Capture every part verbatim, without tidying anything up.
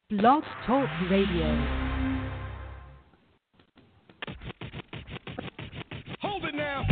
Blog Talk Radio. Hold it now.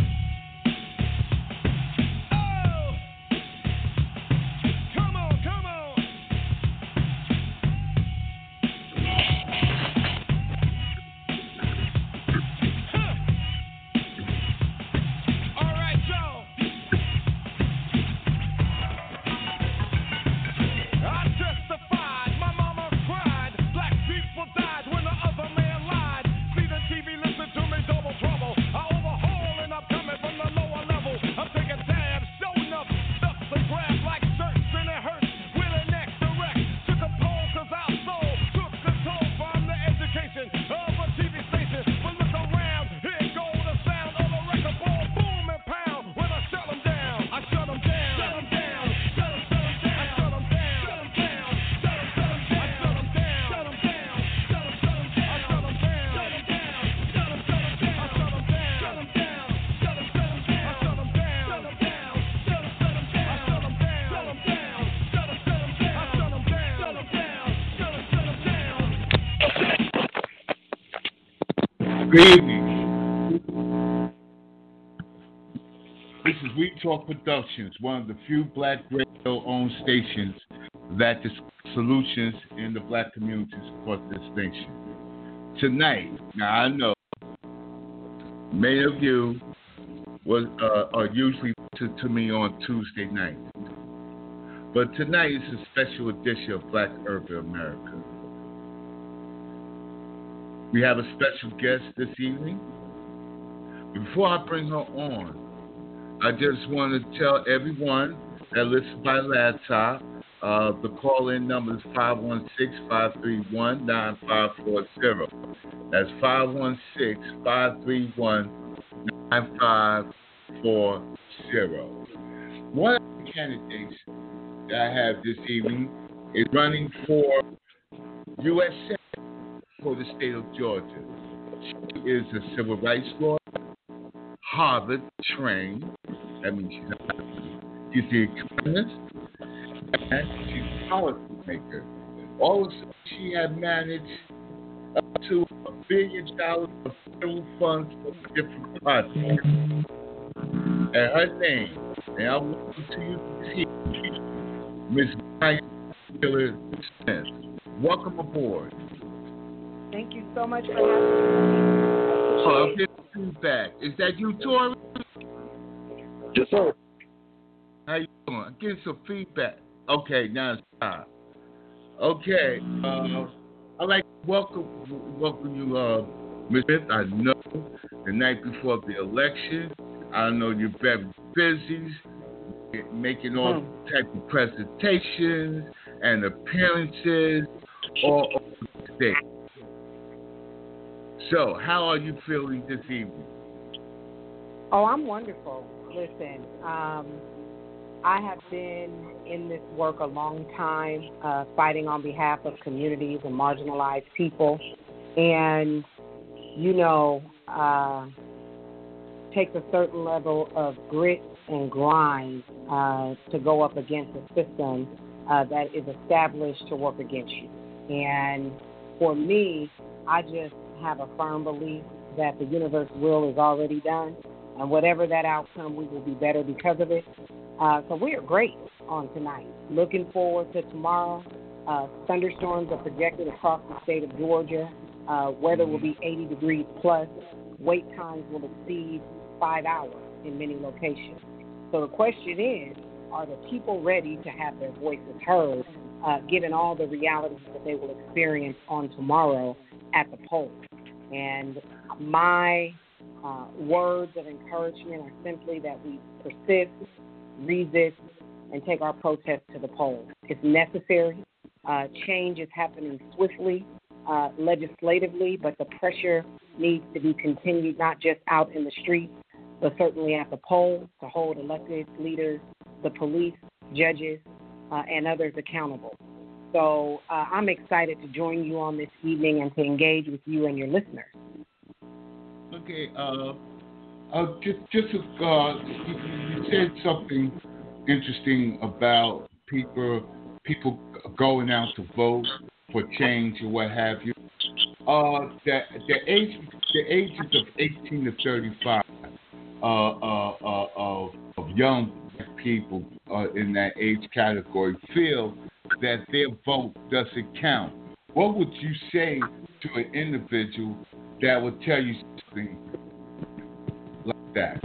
Good evening. This is We Talk Productions, one of the few black radio-owned stations that discuss solutions in the black communities across this nation. Tonight, now I know many of you was, uh, are usually to, to me on Tuesday night, but tonight is a special edition of Black Urban America. We have a special guest this evening. Before I bring her on, I just want to tell everyone that listens by laptop, uh, the call-in number is five one six, five three one, nine five four zero. That's five one six, five three one, nine five four zero. One of the candidates that I have this evening is running for U S Senate for the state of Georgia. She is a civil rights lawyer, Harvard trained. That means she's not. She's the economist, and she's a policy maker. Also, she had managed up to a billion dollars of federal funds for different projects. And her name, and I welcome to you this evening, Miz Maya Taylor Smith. Welcome aboard. Thank you so much for having me. Oh, I'm getting feedback. Is that you, Tori? Yes, sir. How you doing? I'm getting some feedback. Okay, now it's time. Okay, uh, I'd like to welcome, welcome you, uh, Miz Smith. I know the night before the election, I know you're very busy making all hmm. types of presentations and appearances all over the state. So, how are you feeling this evening? Oh, I'm wonderful. Listen, um, I have been in this work a long time, uh, fighting on behalf of communities and marginalized people. And, you know, uh, takes a certain level of grit and grind uh, to go up against a system uh, that is established to work against you. And for me, I just have a firm belief that the universe will is already done, and whatever that outcome, we will be better because of it. Uh, so we are great on tonight. Looking forward to tomorrow. Uh, thunderstorms are projected across the state of Georgia. Uh, weather will be eighty degrees plus. Wait times will exceed five hours in many locations. So the question is, are the people ready to have their voices heard, uh, given all the realities that they will experience on tomorrow at the polls? And my uh, words of encouragement are simply that we persist, resist, and take our protest to the polls. It's necessary. Uh, change is happening swiftly, uh, legislatively, but the pressure needs to be continued, not just out in the streets, but certainly at the polls to hold elected leaders, the police, judges, uh, and others accountable. So uh, I'm excited to join you on this evening and to engage with you and your listeners. Okay, uh, uh, just, just uh, you, you said something interesting about people people going out to vote for change or what have you. Uh, the the age the ages of eighteen to thirty-five uh, uh, uh, of of young people uh, in that age category feel that their vote doesn't count. What would you say to an individual that would tell you something like that?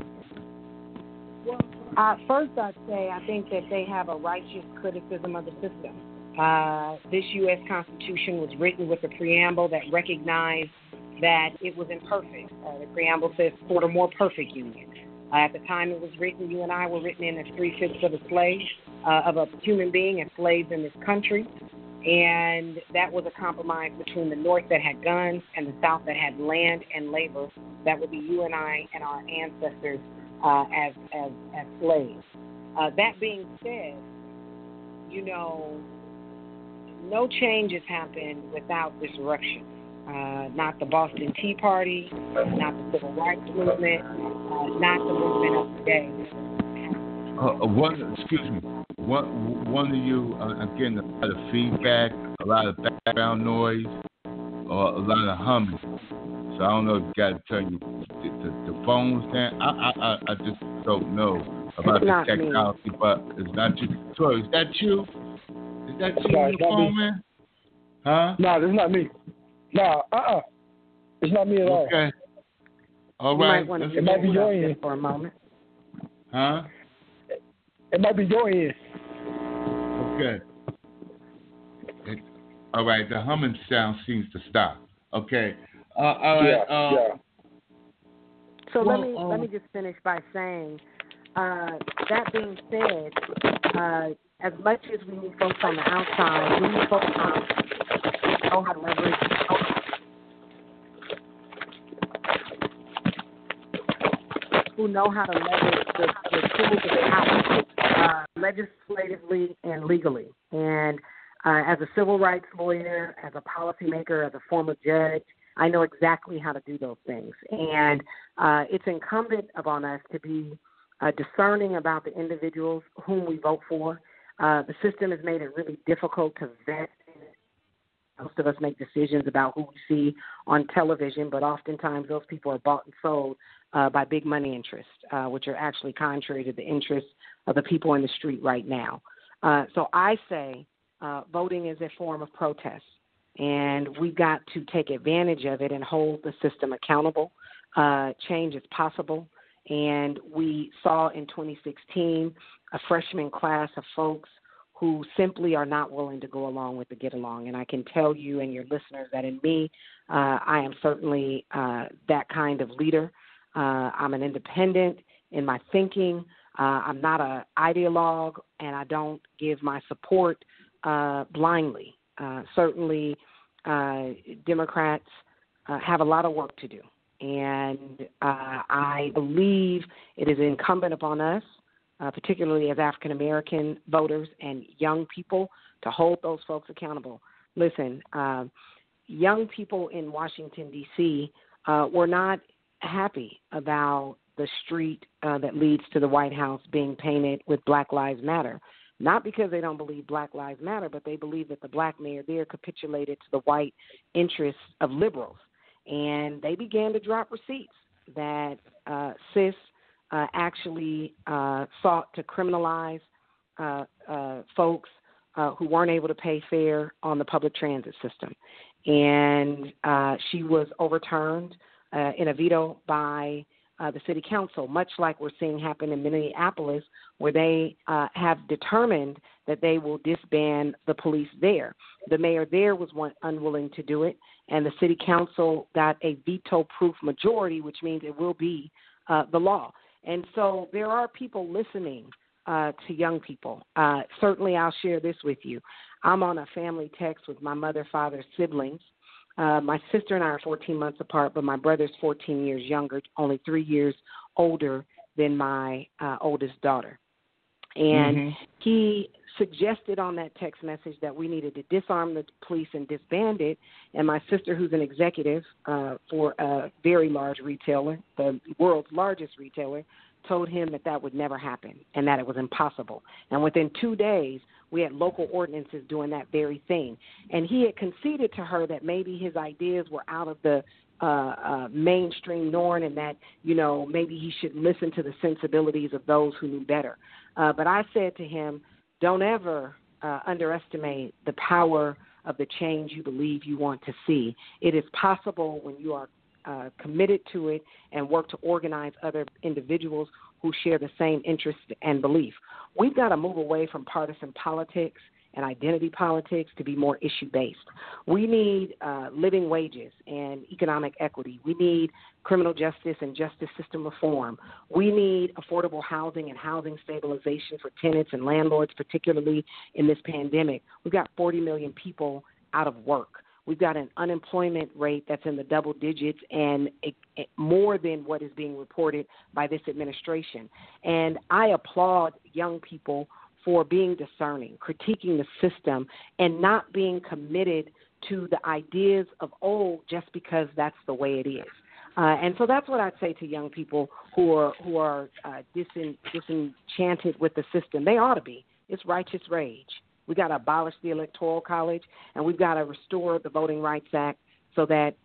Uh, first, I'd say I think that they have a righteous criticism of the system. Uh, this U S Constitution was written with a preamble that recognized that it was imperfect. Uh, the preamble says for a more perfect union. Uh, at the time it was written, you and I were written in as three-fifths of a slave, uh, of a human being and slaves in this country. And that was a compromise between the North that had guns and the South that had land and labor. That would be you and I and our ancestors uh, as, as, as slaves. Uh, that being said, you know, no changes happen without disruption. Uh, not the Boston Tea Party, not the Civil Rights Movement, uh, not the movement of today. Uh, one, excuse me, one, one of you, uh, I'm getting a lot of feedback, a lot of background noise, or a lot of humming. So I don't know if you got to turn your, the, the, the phones down. I, I, I, I just don't know about It's the not technology, me. but it's not you. Sorry, is that you? Is that you No, on it's your not phone, me. man? Huh? No, that's not me. No, uh-uh. It's not me at all. Okay. All You right. might want to let's It might be hold your up end. just for a moment. Huh? It might be your end. Okay. It, all right. The humming sound seems to stop. Okay. Uh, all right. Yeah, uh, yeah. So Well, let me um, let me just finish by saying, uh, that being said, uh, as much as we need folks on the outside, we need folks on know how to leverage. Who know how to leverage the, the tools of power, uh, legislatively and legally. And uh, as a civil rights lawyer, as a policymaker, as a former judge, I know exactly how to do those things. And uh, it's incumbent upon us to be uh, discerning about the individuals whom we vote for. Uh, the system has made it really difficult to vet. Most of us make decisions about who we see on television, but oftentimes those people are bought and sold uh, by big money interests, uh, which are actually contrary to the interests of the people in the street right now. Uh, so I say uh, voting is a form of protest, and we've got to take advantage of it and hold the system accountable. Uh, change is possible, and we saw in twenty sixteen a freshman class of folks who simply are not willing to go along with the get along. And I can tell you and your listeners that in me, uh, I am certainly uh, that kind of leader. Uh, I'm an independent in my thinking. Uh, I'm not an ideologue, and I don't give my support uh, blindly. Uh, certainly, uh, Democrats uh, have a lot of work to do. And uh, I believe it is incumbent upon us, Uh, particularly as African-American voters and young people, to hold those folks accountable. Listen, uh, young people in Washington, D C uh, were not happy about the street uh, that leads to the White House being painted with Black Lives Matter. Not because they don't believe Black Lives Matter, but they believe that the black mayor there capitulated to the white interests of liberals. And they began to drop receipts that uh, cis Uh, actually uh, sought to criminalize uh, uh, folks uh, who weren't able to pay fare on the public transit system. And uh, she was overturned uh, in a veto by uh, the city council, much like we're seeing happen in Minneapolis, where they uh, have determined that they will disband the police there. The mayor there was one, unwilling to do it, and the city council got a veto-proof majority, which means it will be uh, the law. And so there are people listening uh, to young people. Uh, certainly I'll share this with you. I'm on a family text with my mother, father, siblings. Uh, my sister and I are fourteen months apart, but my brother's fourteen years younger, only three years older than my uh, oldest daughter. And mm-hmm. he suggested on that text message that we needed to disarm the police and disband it. And my sister, who's an executive uh, for a very large retailer, the world's largest retailer, told him that that would never happen and that it was impossible. And within two days, We had local ordinances doing that very thing. And he had conceded to her that maybe his ideas were out of the uh, uh, mainstream norm and that, you know, maybe he should listen to the sensibilities of those who knew better. Uh, but I said to him, don't ever uh, underestimate the power of the change you believe you want to see. It is possible when you are uh, committed to it and work to organize other individuals who share the same interest and belief. We've got to move away from partisan politics and identity politics to be more issue-based. We need uh, living wages and economic equity. We need criminal justice and justice system reform. We need affordable housing and housing stabilization for tenants and landlords, particularly in this pandemic. We've got forty million people out of work. We've got an unemployment rate that's in the double digits and it, it, more than what is being reported by this administration. And I applaud young people for being discerning, critiquing the system, and not being committed to the ideas of old just because that's the way it is. Uh, and so that's what I'd say to young people who are who are uh, disin, disenchanted with the system. They ought to be. It's righteous rage. We've got to abolish the Electoral College, and we've got to restore the Voting Rights Act so that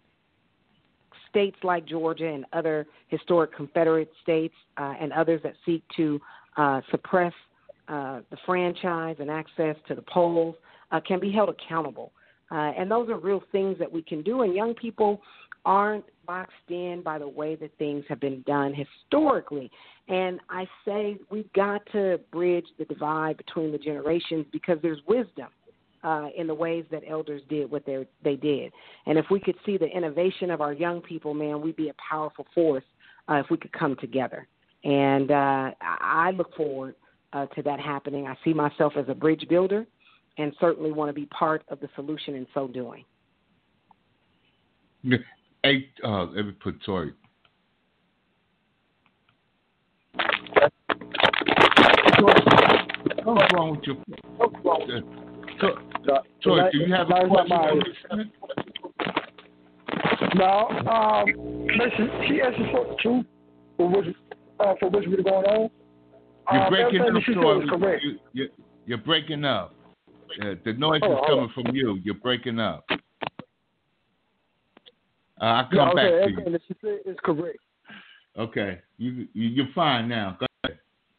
states like Georgia and other historic Confederate states uh, and others that seek to uh, suppress uh, the franchise and access to the polls uh, can be held accountable. Uh, and those are real things that we can do, and young people aren't boxed in by the way that things have been done historically. And I say we've got to bridge the divide between the generations because there's wisdom uh, in the ways that elders did what they they did. And if we could see the innovation of our young people, man, we'd be a powerful force uh, if we could come together. And uh, I look forward uh, to that happening. I see myself as a bridge builder and certainly want to be part of the solution in so doing. Yeah. Hey, uh, let me put Tori. What's wrong with your? So, Tori, do you have a question? No. Um, listen, she asked us for two, for which, uh, for which we're going on. You're um, breaking up, Tori. You, you, you're breaking up. Uh, the noise oh, is coming oh. from you. You're breaking up. Uh, I'll come yeah, okay, back to you. She said it's correct. Okay, you, you you're fine now. Go ahead.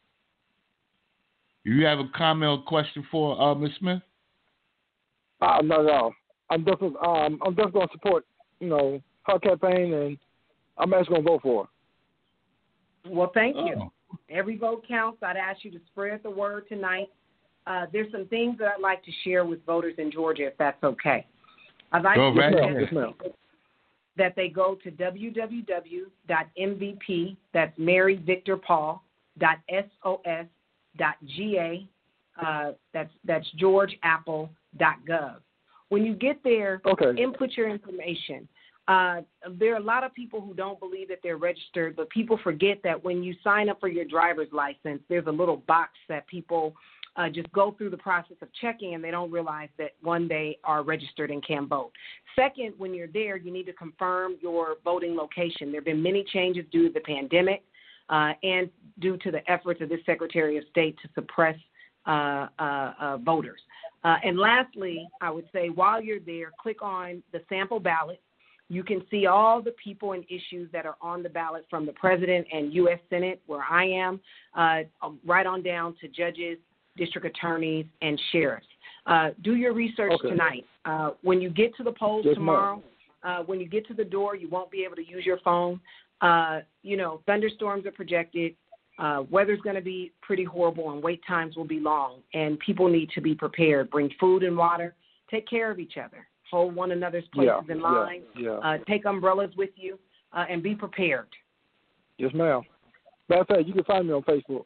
Do you have a comment or question for uh, Miz Smith? Uh, no, no. I'm just um I'm just going to support you know her campaign, and I'm actually going to vote for her. Well, thank oh. you. Every vote counts. I'd ask you to spread the word tonight. Uh, there's some things that I'd like to share with voters in Georgia, if that's okay. I'd like Go to right suggest that they go to w w w dot m v p, that's Mary Victor Paul, dot S O S, dot G A, uh, that's, that's George Apple, dot gov. When you get there, okay. input your information. Uh, there are a lot of people who don't believe that they're registered, but people forget that when you sign up for your driver's license, there's a little box that people Uh, just go through the process of checking, and they don't realize that, one, they are registered and can vote. Second, when you're there, you need to confirm your voting location. There have been many changes due to the pandemic uh, and due to the efforts of this Secretary of State to suppress uh, uh, uh, voters. Uh, and lastly, I would say while you're there, click on the sample ballot. You can see all the people and issues that are on the ballot from the President and U S Senate, where I am, uh, right on down to judges, district attorneys, and sheriffs. Uh, do your research okay. tonight. Uh, when you get to the polls yes, tomorrow, uh, when you get to the door, you won't be able to use your phone. Uh, you know, thunderstorms are projected. Uh, weather's going to be pretty horrible, and wait times will be long, and people need to be prepared. Bring food and water. Take care of each other. Hold one another's places yeah, in line. Yeah, yeah. Uh, take umbrellas with you, uh, and be prepared. Yes, ma'am. Matter of fact, you can find me on Facebook.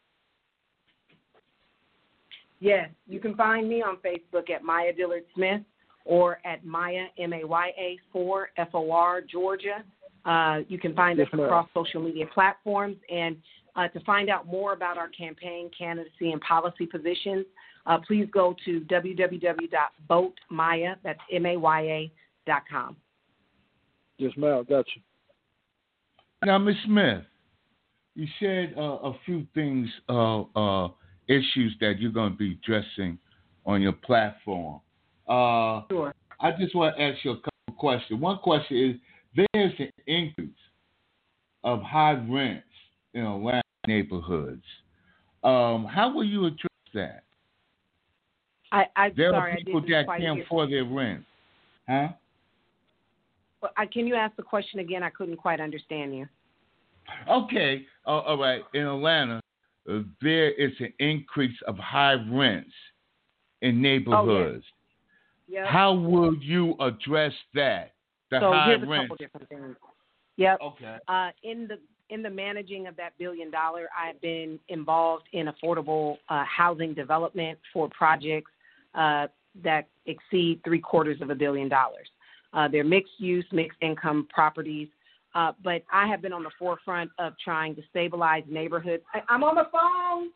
Yes, you can find me on Facebook at Maya Dillard Smith or at Maya, M A Y A, four, F O R, Georgia. Uh, you can find yes, us across social media platforms. And uh, to find out more about our campaign, candidacy, and policy positions, uh, please go to w w w dot vote maya, that's M A Y A, dot com. Yes, ma'am. Got you. Now, Miz Smith, you said uh, a few things, uh, uh, issues that you're going to be addressing on your platform. Uh, Sure. I just want to ask you a couple questions. One question is, there's an increase of high rents in Atlanta neighborhoods. Um, how will you address that? I, I There sorry, are people I didn't that quite can't hear. afford their rent. Huh? Well, I, can you ask the question again? I couldn't quite understand you. Okay. Uh, all right. In Atlanta, uh, there is an increase of high rents in neighborhoods. Oh, yeah. Yep. How will you address that? The so high here's a rents. couple different things. Yep. Okay. Uh, in the in the managing of that billion dollar, I've been involved in affordable uh, housing development for projects uh, that exceed three quarters of a billion dollars. Uh, they're mixed use, mixed income properties. Uh, but I have been on the forefront of trying to stabilize neighborhoods. I, I'm on the phone.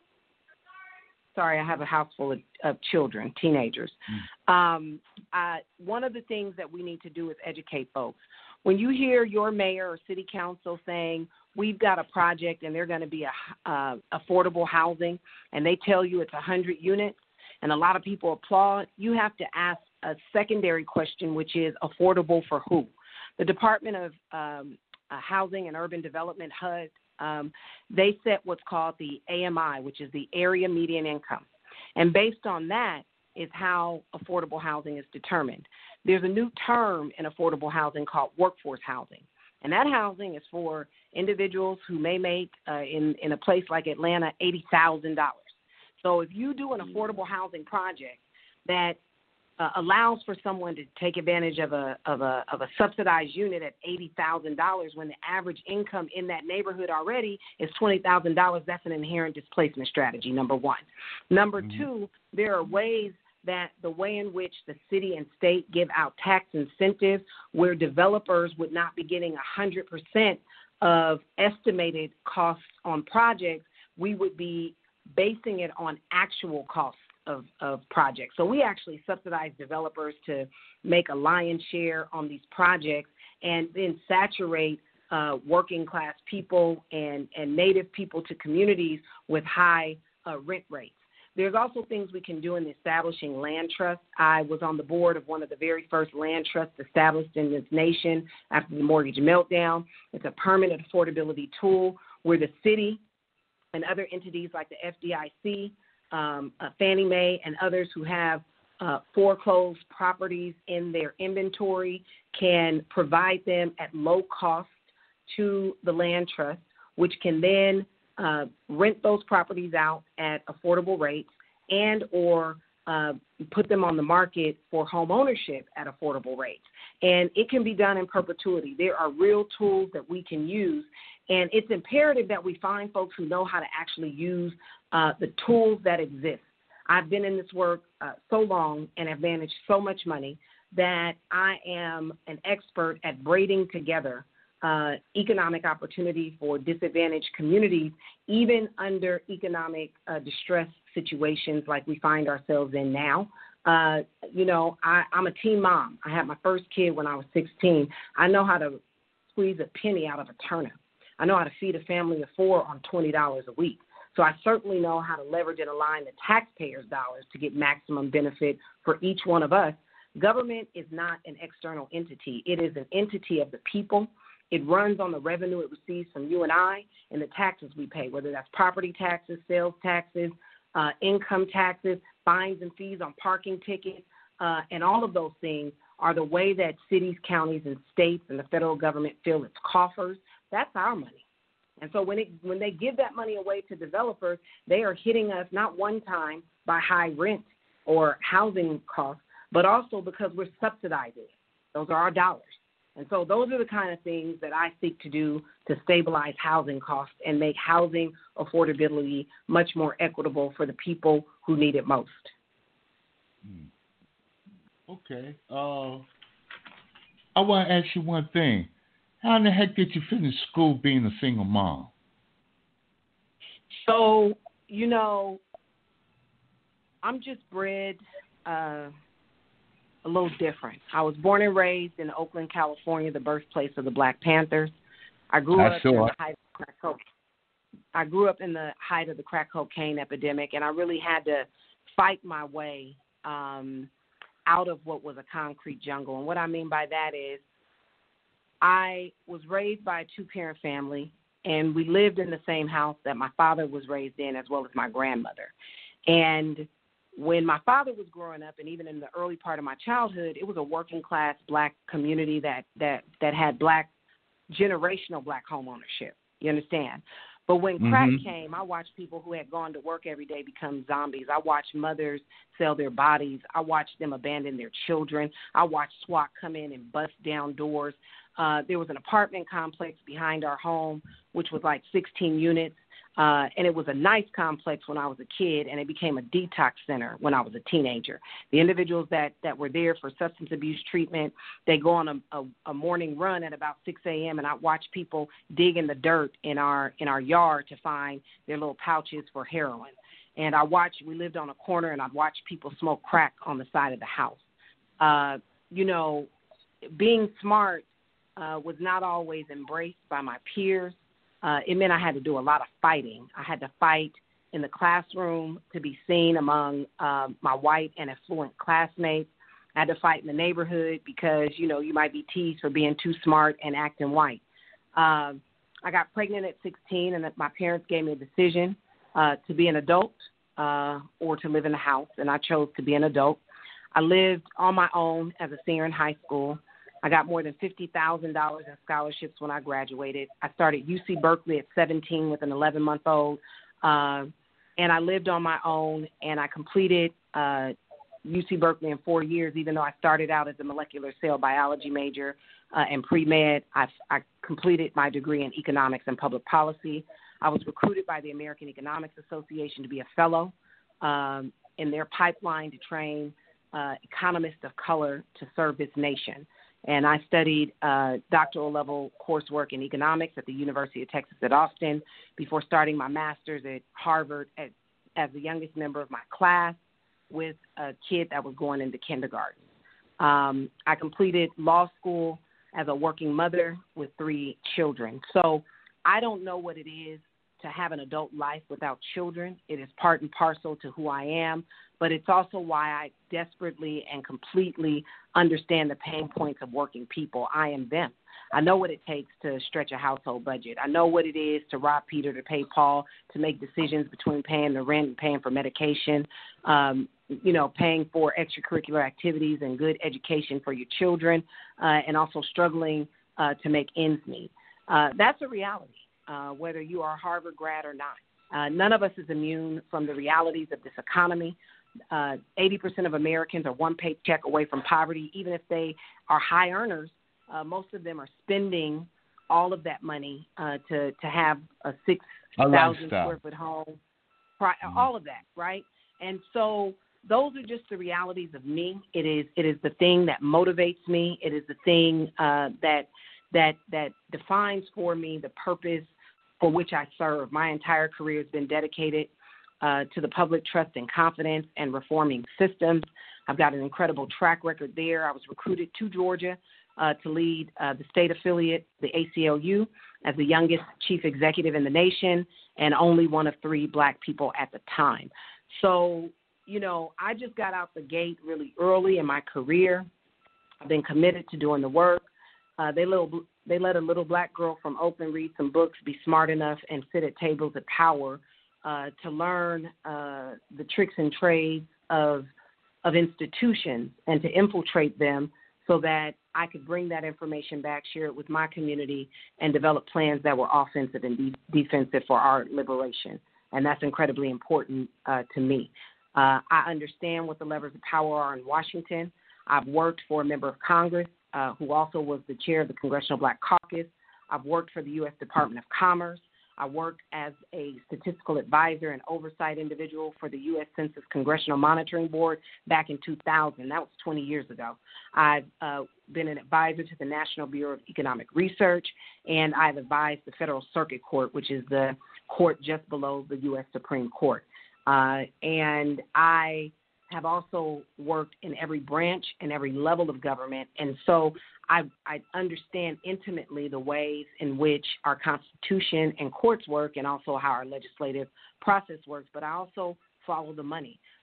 Sorry, I have a house full of, of children, teenagers. Mm. Um, uh, one of the things that we need to do is educate folks. When you hear your mayor or city council saying, we've got a project and they're going to be a, uh, affordable housing, and they tell you it's one hundred units, and a lot of people applaud, you have to ask a secondary question, which is affordable for who? The Department of um, uh, Housing and Urban Development, H U D, um, they set what's called the A M I, which is the area median income. And based on that is how affordable housing is determined. There's a new term in affordable housing called workforce housing. And that housing is for individuals who may make, uh, in, in a place like Atlanta, eighty thousand dollars. So if you do an affordable housing project that uh, allows for someone to take advantage of a of a of a subsidized unit at eighty thousand dollars when the average income in that neighborhood already is twenty thousand dollars, that's an inherent displacement strategy, number one. Number mm-hmm. two, there are ways that the way in which the city and state give out tax incentives where developers would not be getting one hundred percent of estimated costs on projects, we would be basing it on actual costs of, of projects. So we actually subsidize developers to make a lion's share on these projects and then saturate uh, working class people and, and native people to communities with high uh, rent rates. There's also things we can do in establishing land trusts. I was on the board of one of the very first land trusts established in this nation after the mortgage meltdown. It's a permanent affordability tool where the city and other entities like the F D I C, um, uh, Fannie Mae, and others who have uh, foreclosed properties in their inventory can provide them at low cost to the land trust, which can then uh, rent those properties out at affordable rates and or uh, put them on the market for home ownership at affordable rates. And it can be done in perpetuity. There are real tools that we can use, and it's imperative that we find folks who know how to actually use uh, the tools that exist. I've been in this work uh, so long and have managed so much money that I am an expert at braiding together uh, economic opportunity for disadvantaged communities, even under economic uh, distress situations like we find ourselves in now. Uh, you know, I, I'm a teen mom. I had my first kid when I was sixteen. I know how to squeeze a penny out of a turnip. I know how to feed a family of four on twenty dollars a week. So I certainly know how to leverage and align the taxpayers' dollars to get maximum benefit for each one of us. Government is not an external entity. It is an entity of the people. It runs on the revenue it receives from you and I and the taxes we pay, whether that's property taxes, sales taxes, uh, income taxes, fines and fees on parking tickets, uh, and all of those things are the way that cities, counties, and states and the federal government fill its coffers. That's our money. And so when it when they give that money away to developers, they are hitting us not one time by high rent or housing costs, but also because we're subsidizing it. Those are our dollars. And so those are the kind of things that I seek to do to stabilize housing costs and make housing affordability much more equitable for the people who need it most. Okay. Uh, I want to ask you one thing. How in the heck did you finish school being a single mom? So, you know, I'm just bred uh, a little different. I was born and raised in Oakland, California, the birthplace of the Black Panthers. I grew I up saw. in the height of crack cocaine. I grew up in the height of the crack cocaine epidemic, and I really had to fight my way um, out of what was a concrete jungle. And what I mean by that is I was raised by a two-parent family, and we lived in the same house that my father was raised in, as well as my grandmother. And when my father was growing up, and even in the early part of my childhood, it was a working-class black community that, that, that had black, generational black home ownership. You understand? But when crack mm-hmm. came, I watched people who had gone to work every day become zombies. I watched mothers sell their bodies. I watched them abandon their children. I watched SWAT come in and bust down doors. Uh, there was an apartment complex behind our home, which was like sixteen units. Uh, and it was a nice complex when I was a kid, and it became a detox center when I was a teenager. The individuals that, that were there for substance abuse treatment, they go on a, a, a morning run at about six a.m., and I watch people dig in the dirt in our in our yard to find their little pouches for heroin. And I watched, we lived on a corner, and I'd watch people smoke crack on the side of the house. Uh, you know, being smart uh, was not always embraced by my peers. Uh, it meant I had to do a lot of fighting. I had to fight in the classroom to be seen among uh, my white and affluent classmates. I had to fight in the neighborhood because, you know, you might be teased for being too smart and acting white. Uh, I got pregnant at sixteen, and my parents gave me a decision uh, to be an adult uh, or to live in the house, and I chose to be an adult. I lived on my own as a senior in high school. I got more than fifty thousand dollars in scholarships when I graduated. I started U C Berkeley at seventeen with an eleven-month-old, uh, and I lived on my own, and I completed uh, U C Berkeley in four years, even though I started out as a molecular cell biology major uh, and pre-med. I, I completed my degree in economics and public policy. I was recruited by the American Economics Association to be a fellow um, in their pipeline to train uh, economists of color to serve this nation. And I studied uh, doctoral level coursework in economics at the University of Texas at Austin before starting my master's at Harvard at, as the youngest member of my class with a kid that was going into kindergarten. Um, I completed law school as a working mother with three children. So I don't know what it is to have an adult life without children. It is part and parcel to who I am, but it's also why I desperately and completely understand the pain points of working people. I am them. I know what it takes to stretch a household budget. I know what it is to rob Peter to pay Paul, to make decisions between paying the rent and paying for medication, um, you know, paying for extracurricular activities and good education for your children, uh, and also struggling uh, to make ends meet. Uh, that's a reality. Uh, whether you are a Harvard grad or not. Uh, none of us is immune from the realities of this economy. Uh, eighty percent of Americans are one paycheck away from poverty. Even if they are high earners, uh, most of them are spending all of that money uh, to, to have a six thousand square foot home, mm-hmm. all of that, right? And so those are just the realities of me. It is it is the thing that motivates me. It is the thing uh, that that that defines for me the purpose for which I serve. My entire career has been dedicated uh, to the public trust and confidence and reforming systems. I've got an incredible track record there. I was recruited to Georgia uh, to lead uh, the state affiliate, the A C L U, as the youngest chief executive in the nation and only one of three black people at the time. So, you know, I just got out the gate really early in my career. I've been committed to doing the work. Uh, they little they let a little black girl from Oakland read some books, be smart enough, and sit at tables of power uh, to learn uh, the tricks and trades of of institutions and to infiltrate them so that I could bring that information back, share it with my community, and develop plans that were offensive and de- defensive for our liberation. And that's incredibly important uh, to me. Uh, I understand what the levers of power are in Washington. I've worked for a member of Congress Uh, who also was the chair of the Congressional Black Caucus. I've worked for the U S Department of Commerce. I worked as a statistical advisor and oversight individual for the U S Census Congressional Monitoring Board back in two thousand. That was twenty years ago. I've uh, been an advisor to the National Bureau of Economic Research, and I've advised the Federal Circuit Court, which is the court just below the U S Supreme Court. Uh, and I have also worked in every branch and every level of government. And so I, I understand intimately the ways in which our Constitution and courts work and also how our legislative process works. But I also follow the money.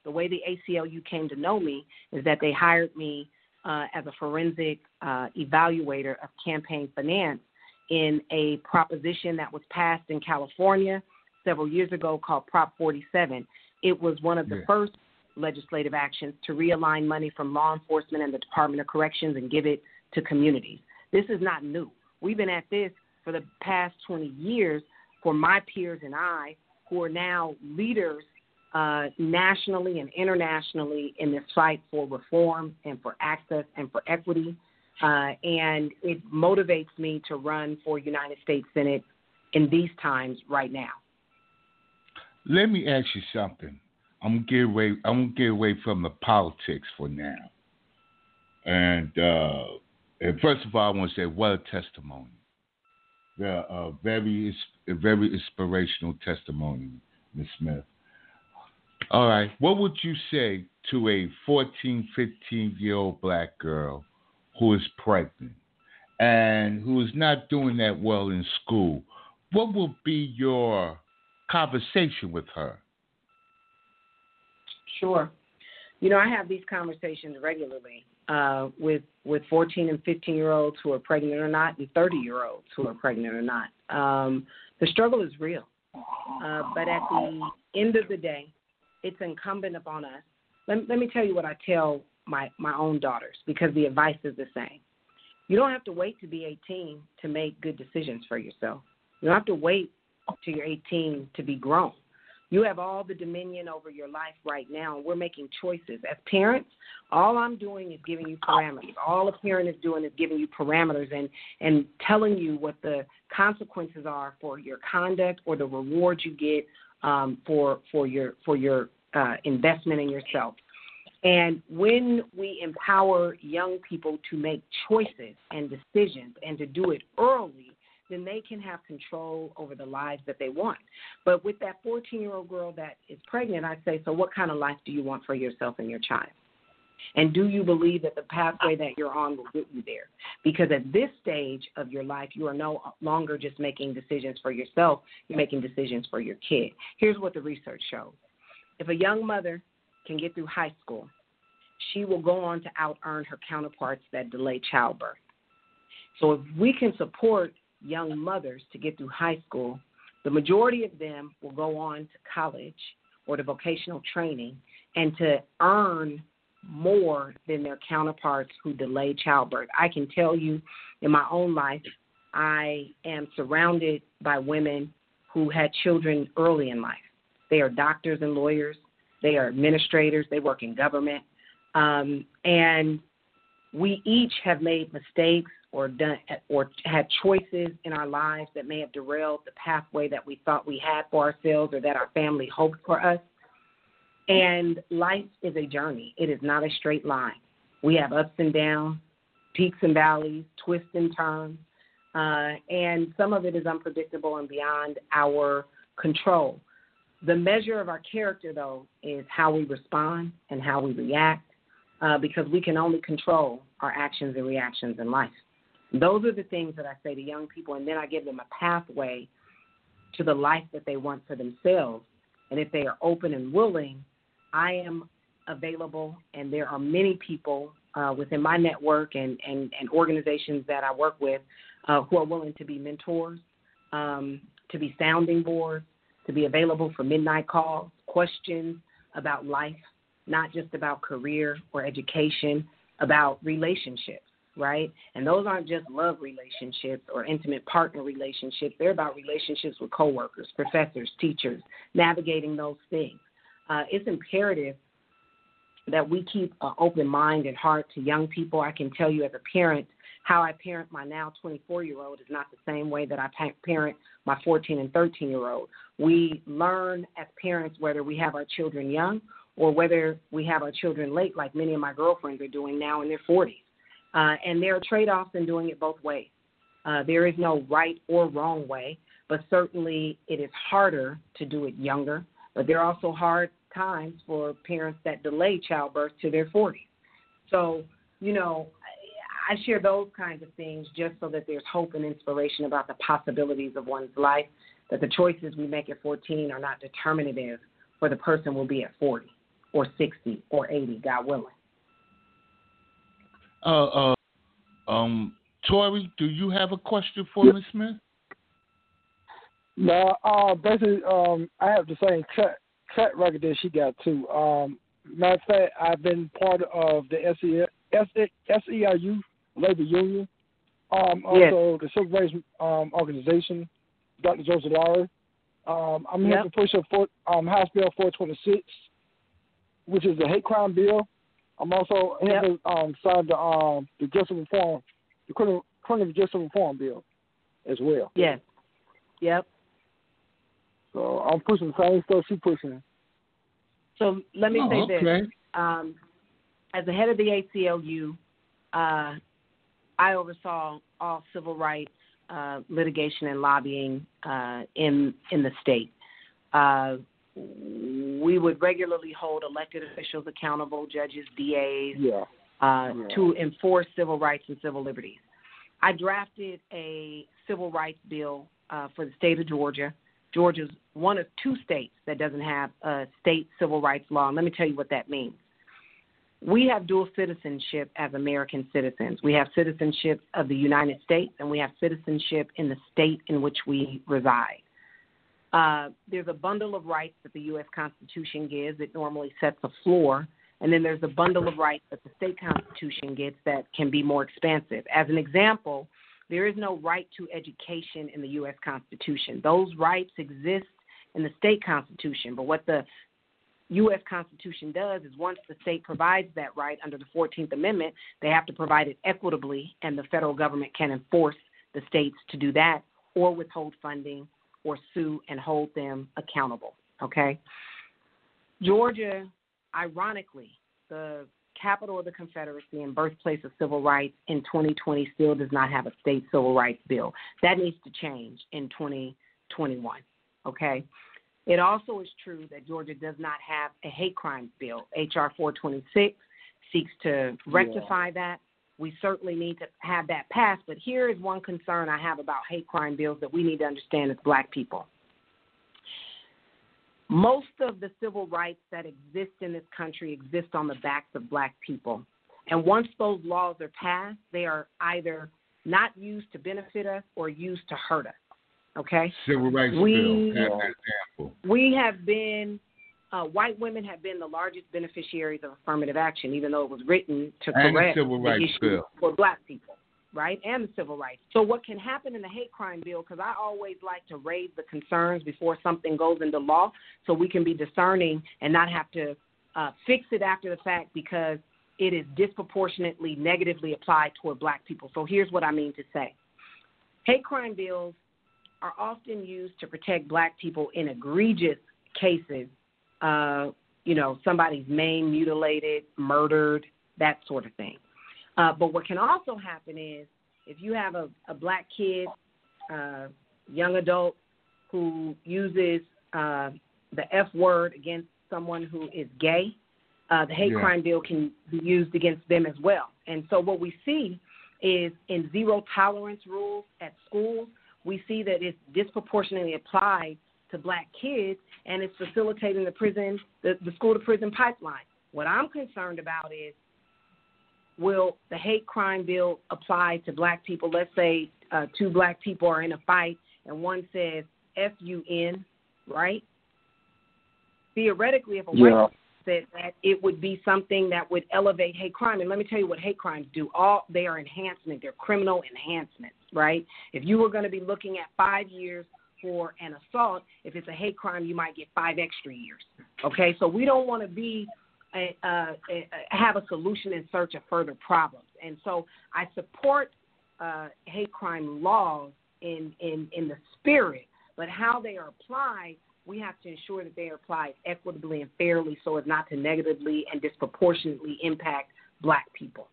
the way the A C L U came to know me is that they hired me uh, as a forensic uh, evaluator of campaign finance in a proposition that was passed in California several years ago called Prop forty-seven. It was one of the yeah. first legislative actions to realign money from law enforcement and the Department of Corrections and give it to communities. This is not new. We've been at this for the past twenty years for my peers and I, who are now leaders uh, nationally and internationally in this fight for reform and for access and for equity. Uh, and it motivates me to run for United States Senate in these times right now. Let me ask you something. I'm gonna get away. I'm gonna get away from the politics for now. And, uh, and first of all, I want to say, what a testimony. The uh, very, a very inspirational testimony, Miz Smith. All right, what would you say to a fourteen, fifteen-year-old black girl who is pregnant and who is not doing that well in school? What will be your conversation with her? Sure. You know, I have these conversations regularly uh, with with fourteen and fifteen-year-olds who are pregnant or not, and thirty-year-olds who are pregnant or not. Um, the struggle is real. Uh, but at the end of the day, it's incumbent upon us. Let, let me tell you what I tell my, my own daughters, because the advice is the same. You don't have to wait to be eighteen to make good decisions for yourself. You don't have to wait till you're eighteen to be grown. You have all the dominion over your life right now, and we're making choices. As parents, all I'm doing is giving you parameters. All a parent is doing is giving you parameters and, and telling you what the consequences are for your conduct or the rewards you get um, for for your for your uh, investment in yourself. And when we empower young people to make choices and decisions and to do it early, then they can have control over the lives that they want. But with that fourteen-year-old girl that is pregnant, I say, so what kind of life do you want for yourself and your child? And do you believe that the pathway that you're on will get you there? Because at this stage of your life, you are no longer just making decisions for yourself, you're making decisions for your kid. Here's what the research shows. If a young mother can get through high school, she will go on to out-earn her counterparts that delay childbirth. So if we can support young mothers to get through high school, the majority of them will go on to college or to vocational training and to earn more than their counterparts who delay childbirth. I can tell you in my own life, I am surrounded by women who had children early in life. They are doctors and lawyers. They are administrators. They work in government. Um, and we each have made mistakes or done or had choices in our lives that may have derailed the pathway that we thought we had for ourselves or that our family hoped for us. And life is a journey. It is not a straight line. We have ups and downs, peaks and valleys, twists and turns, uh, and some of it is unpredictable and beyond our control. The measure of our character, though, is how we respond and how we react, uh, because we can only control our actions and reactions in life. Those are the things that I say to young people, and then I give them a pathway to the life that they want for themselves. And if they are open and willing, I am available, and there are many people uh, within my network and, and, and organizations that I work with uh, who are willing to be mentors, um, to be sounding boards, to be available for midnight calls, questions about life, not just about career or education, about relationships. Right? And those aren't just love relationships or intimate partner relationships. They're about relationships with coworkers, professors, teachers, navigating those things. Uh, it's imperative that we keep an open mind and heart to young people. I can tell you as a parent, how I parent my now twenty-four-year-old is not the same way that I parent my fourteen and thirteen-year-old. We learn as parents whether we have our children young or whether we have our children late, like many of my girlfriends are doing now in their forties. Uh, and there are trade-offs in doing it both ways. Uh, there is no right or wrong way, but certainly it is harder to do it younger. But there are also hard times for parents that delay childbirth to their forties. So, you know, I share those kinds of things just so that there's hope and inspiration about the possibilities of one's life, that the choices we make at fourteen are not determinative for the person we'll be at forty or sixty or eighty, God willing. Uh, uh, um, Tori, do you have a question for Miz Smith? No, uh, basically, um, I have the same track, track record that she got too. Um, matter of fact, I've been part of the S E R U labor union. Um, also, yes. the Civil Rights um, Organization, Doctor Joseph Lowry. Um, I'm here yep. to push up for um, House Bill four twenty-six, which is a hate crime bill. I'm also here yep. to um, sign the um, the Justice Reform, the criminal, criminal Justice Reform bill, as well. Yes. Yep. So I'm pushing the same stuff she's pushing. So let me oh, say okay. this: um, as the head of the A C L U, uh, I oversaw all civil rights uh, litigation and lobbying uh, in in the state. Uh, we would regularly hold elected officials accountable, judges, D As, yeah. Uh, yeah. to enforce civil rights and civil liberties. I drafted a civil rights bill uh, for the state of Georgia. Georgia's one of two states that doesn't have a state civil rights law. And let me tell you what that means. We have dual citizenship as American citizens. We have citizenship of the United States, and we have citizenship in the state in which we reside. Uh, there's a bundle of rights that the U S Constitution gives. It normally sets a floor. And then there's a bundle of rights that the state constitution gets that can be more expansive. As an example, there is no right to education in the U S Constitution. Those rights exist in the state constitution. But what the U S Constitution does is once the state provides that right under the fourteenth Amendment, they have to provide it equitably, and the federal government can enforce the states to do that or withhold funding or sue and hold them accountable, okay? Georgia, ironically, the capital of the Confederacy and birthplace of civil rights in twenty twenty still does not have a state civil rights bill. That needs to change in twenty twenty-one, okay? It also is true that Georgia does not have a hate crimes bill. H R four twenty-six seeks to rectify yeah. that. We certainly need to have that passed, but here is one concern I have about hate crime bills that we need to understand as black people. Most of the civil rights that exist in this country exist on the backs of black people. And once those laws are passed, they are either not used to benefit us or used to hurt us. Okay? Civil rights we, bill, have an example. We have been, uh, white women have been the largest beneficiaries of affirmative action, even though it was written to and correct the, civil the rights issue bill. for black people. Right, and the civil rights. So what can happen in the hate crime bill, because I always like to raise the concerns before something goes into law so we can be discerning and not have to uh, fix it after the fact because it is disproportionately negatively applied toward black people. So here's what I mean to say. Hate crime bills are often used to protect black people in egregious cases, uh, you know, somebody's maimed, mutilated, murdered, that sort of thing. Uh, but what can also happen is if you have a, a black kid, uh, young adult, who uses uh, the F word against someone who is gay, uh, the hate yeah. crime bill can be used against them as well. And so what we see is in zero tolerance rules at schools, we see that it's disproportionately applied to black kids, and it's facilitating the prison, the, the school-to-prison pipeline. What I'm concerned about is, will the hate crime bill apply to black people? Let's say uh, two black people are in a fight and one says F U N, right? Theoretically, if a yeah. white said that, it would be something that would elevate hate crime. And let me tell you what hate crimes do. All they are enhancement. They're criminal enhancements, right? If you were going to be looking at five years for an assault, if it's a hate crime, you might get five extra years. Okay, so we don't want to be A, uh, a, have a solution in search of further problems. And so I support uh, hate crime laws in, in, in the spirit, but how they are applied, we have to ensure that they are applied equitably and fairly so as not to negatively and disproportionately impact black people.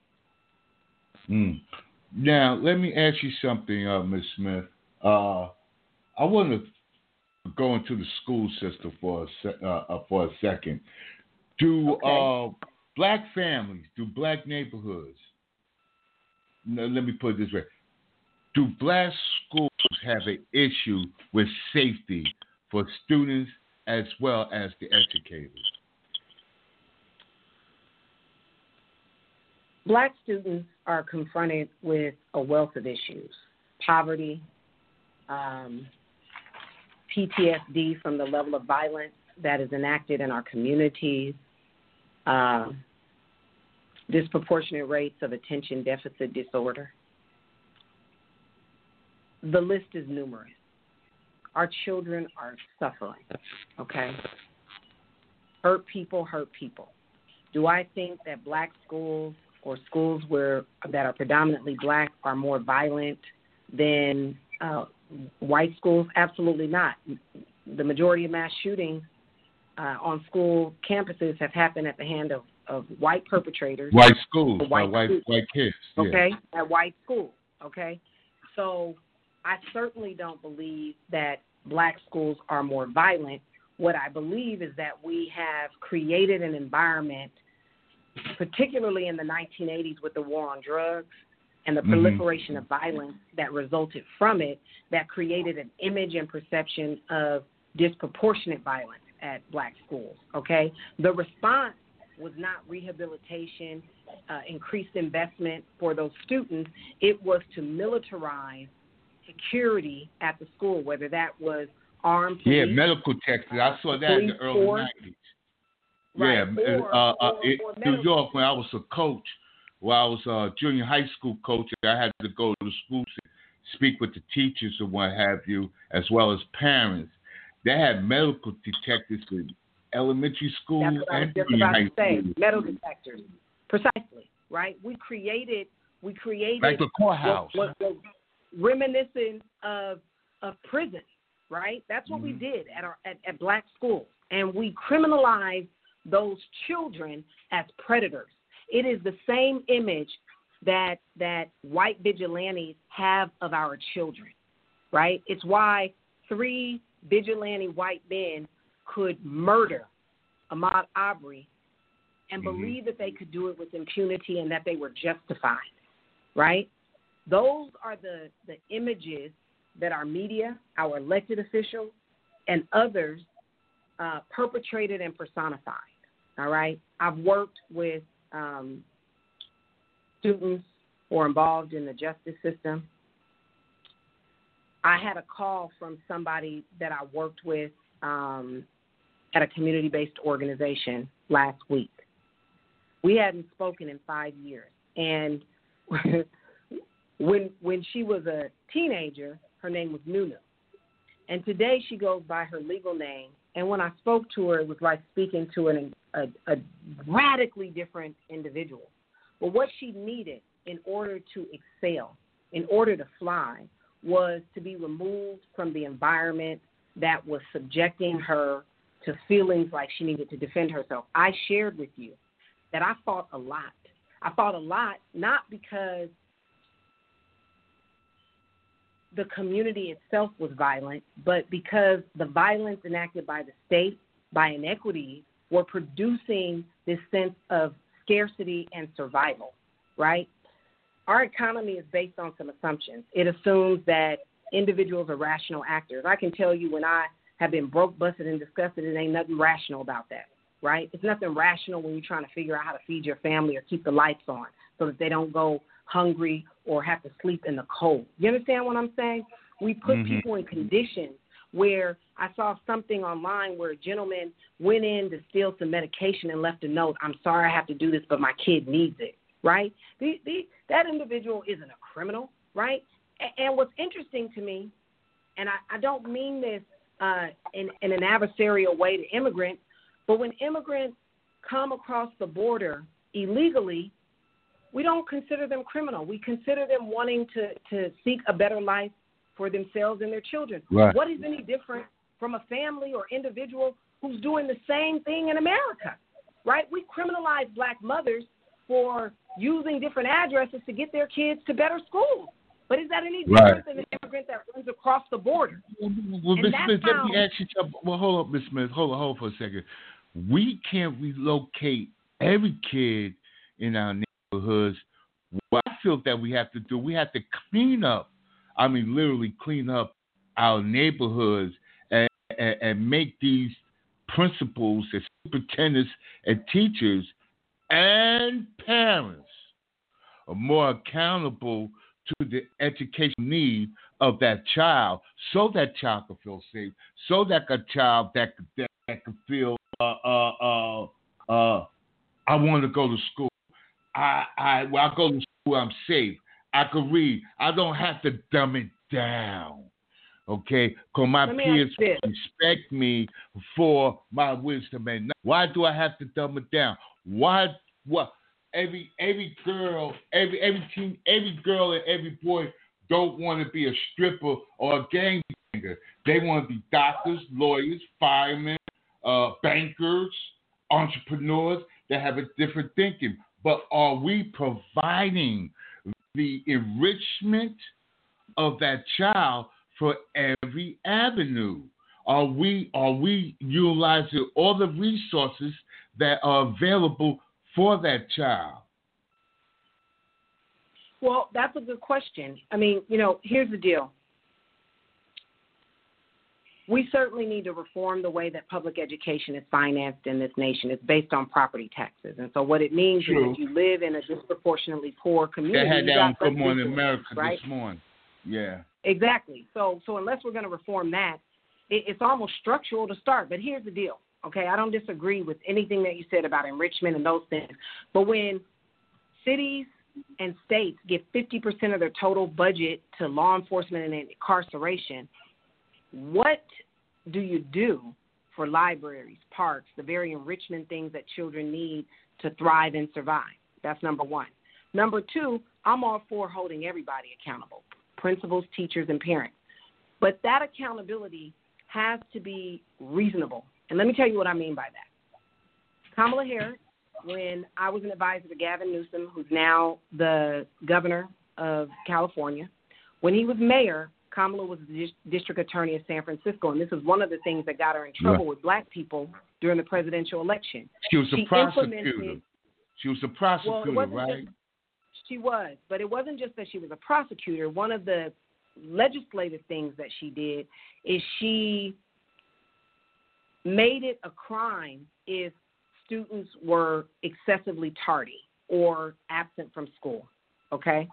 Mm. Now, let me ask you something, uh, Miz Smith. Uh, I want to go into the school system for a, se- uh, uh, for a second. Do okay. uh, black families, do black neighborhoods, no, let me put it this way, do black schools have an issue with safety for students as well as the educators? Black students are confronted with a wealth of issues: poverty, um, P T S D from the level of violence that is enacted in our communities, uh, disproportionate rates of attention deficit disorder. The list is numerous. Our children are suffering, okay? Hurt people hurt people. Do I think that black schools or schools where that are predominantly black are more violent than uh, white schools? Absolutely not. The majority of mass shootings uh, on school campuses have happened at the hand of, of white perpetrators. White schools, white, uh, white, white kids. Yeah. Okay, at white schools, okay? So I certainly don't believe that black schools are more violent. What I believe is that we have created an environment, particularly in the nineteen eighties with the war on drugs and the mm-hmm. proliferation of violence that resulted from it, that created an image and perception of disproportionate violence at black schools, okay? The response was not rehabilitation, uh, increased investment for those students. It was to militarize security at the school, whether that was armed police. Yeah, medical Texas. I saw that in the early force, nineties. Right, yeah, or, uh, uh, or, in or New York, when I was a coach, when I was a junior high school coach, I had to go to schools and speak with the teachers and what have you, as well as parents. They had medical detectives in elementary school That's what I was and just junior about high to say. school. Metal detectors, precisely. Right? We created, we created like the courthouse, what, what was reminiscent of of prison. Right? That's what mm-hmm. we did at our at, at black schools, and we criminalized those children as predators. It is the same image that that white vigilantes have of our children, right? It's why three vigilante white men could murder Ahmaud Arbery and mm-hmm. believe that they could do it with impunity and that they were justified, right? Those are the, the images that our media, our elected officials, and others uh, perpetrated and personified. All right. I've worked with um, students who are involved in the justice system. I had a call from somebody that I worked with um, at a community-based organization last week. We hadn't spoken in five years. And when when she was a teenager, her name was Nunu. And today she goes by her legal name. And when I spoke to her, it was like speaking to an, a, a radically different individual. But what she needed in order to excel, in order to fly, was to be removed from the environment that was subjecting her to feelings like she needed to defend herself. I shared with you that I fought a lot. I fought a lot not because the community itself was violent, but because the violence enacted by the state, by inequities, were producing this sense of scarcity and survival, right? Our economy is based on some assumptions. It assumes that individuals are rational actors. I can tell you when I have been broke, busted, and disgusted, it ain't nothing rational about that, right? It's nothing rational when you're trying to figure out how to feed your family or keep the lights on so that they don't go hungry or have to sleep in the cold. You understand what I'm saying? We put mm-hmm. people in conditions where I saw something online where a gentleman went in to steal some medication and left a note, "I'm sorry I have to do this, but my kid needs it," right? The, the, that individual isn't a criminal, right? And, and what's interesting to me, and I, I don't mean this uh, in, in an adversarial way to immigrants, but when immigrants come across the border illegally, we don't consider them criminal. We consider them wanting to, to seek a better life for themselves and their children. Right. What is any different from a family or individual who's doing the same thing in America, right? We criminalize black mothers for using different addresses to get their kids to better schools. But is that any different right. than an immigrant that runs across the border? Well, Miz Smith, how... let me ask you something. Well, hold up, Miz Smith. Hold on, hold on for a second. We can't relocate every kid in our neighborhoods. What I feel that we have to do, we have to clean up, I mean literally clean up our neighborhoods and, and, and make these principals and superintendents and teachers and parents or more accountable to the educational need of that child, so that child can feel safe, so that a child that that, that can feel uh uh uh uh I want to go to school. I I when I go to school, I'm safe. I can read. I don't have to dumb it down. Okay, because my peers respect me for my wisdom and knowledge. Why do I have to dumb it down? Why? What? Every every girl, every every teen, every girl and every boy don't want to be a stripper or a gangbanger. They want to be doctors, lawyers, firemen, uh, bankers, entrepreneurs that have a different thinking. But are we providing the enrichment of that child for every avenue? Are we are we utilizing all the resources that are available for that child? Well, that's a good question. I mean, you know, here's the deal. We certainly need to reform the way that public education is financed in this nation. It's based on property taxes. And so what it means True. is if you live in a disproportionately poor community, they had that on Good Morning America right? this morning. Yeah. Exactly. So so unless we're going to reform that, it, it's almost structural to start. But here's the deal. Okay, I don't disagree with anything that you said about enrichment and those things. But when cities and states give fifty percent of their total budget to law enforcement and incarceration, what do you do for libraries, parks, the very enrichment things that children need to thrive and survive? That's number one. Number two, I'm all for holding everybody accountable, principals, teachers, and parents. But that accountability has to be reasonable. And let me tell you what I mean by that. Kamala Harris, when I was an advisor to Gavin Newsom, who's now the governor of California, when he was mayor, Kamala was the district attorney of San Francisco, and this is one of the things that got her in trouble yeah. with black people during the presidential election. She was a she prosecutor. She was a prosecutor, well, right? Just, she was, but it wasn't just that she was a prosecutor. One of the legislative things that she did is she made it a crime if students were excessively tardy or absent from school, okay?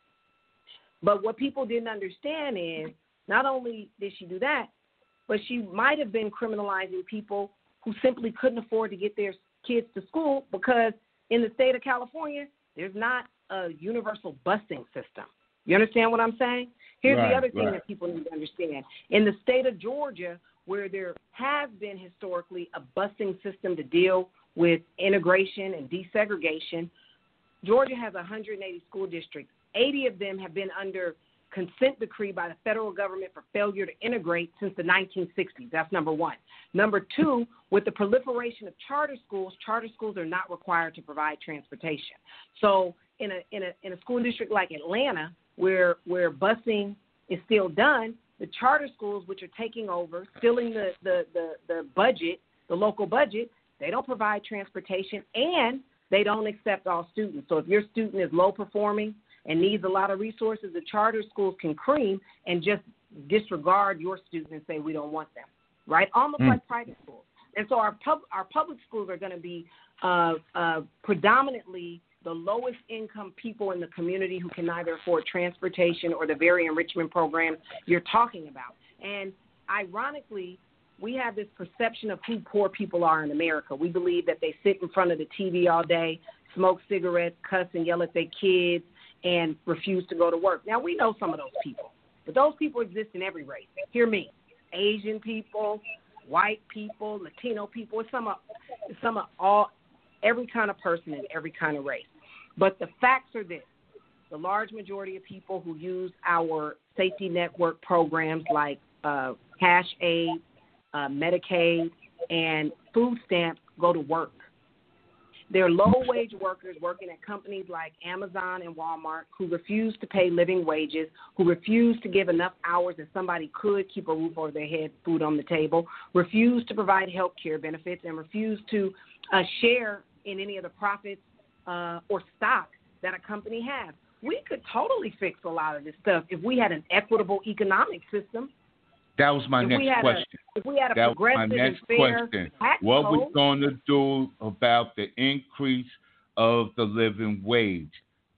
But what people didn't understand is not only did she do that, but she might have been criminalizing people who simply couldn't afford to get their kids to school because in the state of California, there's not a universal busing system. You understand what I'm saying? Here's right, the other thing right. that people need to understand. In the state of Georgia, where there has been historically a busing system to deal with integration and desegregation, Georgia has one hundred eighty school districts. eighty of them have been under consent decree by the federal government for failure to integrate since the nineteen sixties. That's number one. Number two, with the proliferation of charter schools, charter schools are not required to provide transportation. So in a in a in a school district like Atlanta, where where busing is still done, the charter schools, which are taking over, stealing the, the, the, the budget, the local budget, they don't provide transportation and they don't accept all students. So if your student is low performing and needs a lot of resources, the charter schools can cream and just disregard your student and say we don't want them, right? Almost mm. like private schools. And so our pub, our public schools are going to be uh, uh, predominantly the lowest income people in the community who can neither afford transportation or the very enrichment programs you're talking about. And ironically, we have this perception of who poor people are in America. We believe that they sit in front of the T V all day, smoke cigarettes, cuss and yell at their kids, and refuse to go to work. Now, we know some of those people, but those people exist in every race. Hear me. Asian people, white people, Latino people, it's some of, it's some of all, every kind of person in every kind of race. But the facts are this. The large majority of people who use our safety network programs like uh, cash aid, uh, Medicaid, and food stamps go to work. They're low-wage workers working at companies like Amazon and Walmart who refuse to pay living wages, who refuse to give enough hours that somebody could keep a roof over their head, food on the table, refuse to provide health care benefits, and refuse to uh, share in any of the profits uh, or stock that a company has. We could totally fix a lot of this stuff if we had an equitable economic system. That was my if next question. A, if we had a that progressive was my next and fair question. tax What code, we're going to do about the increase of the living wage?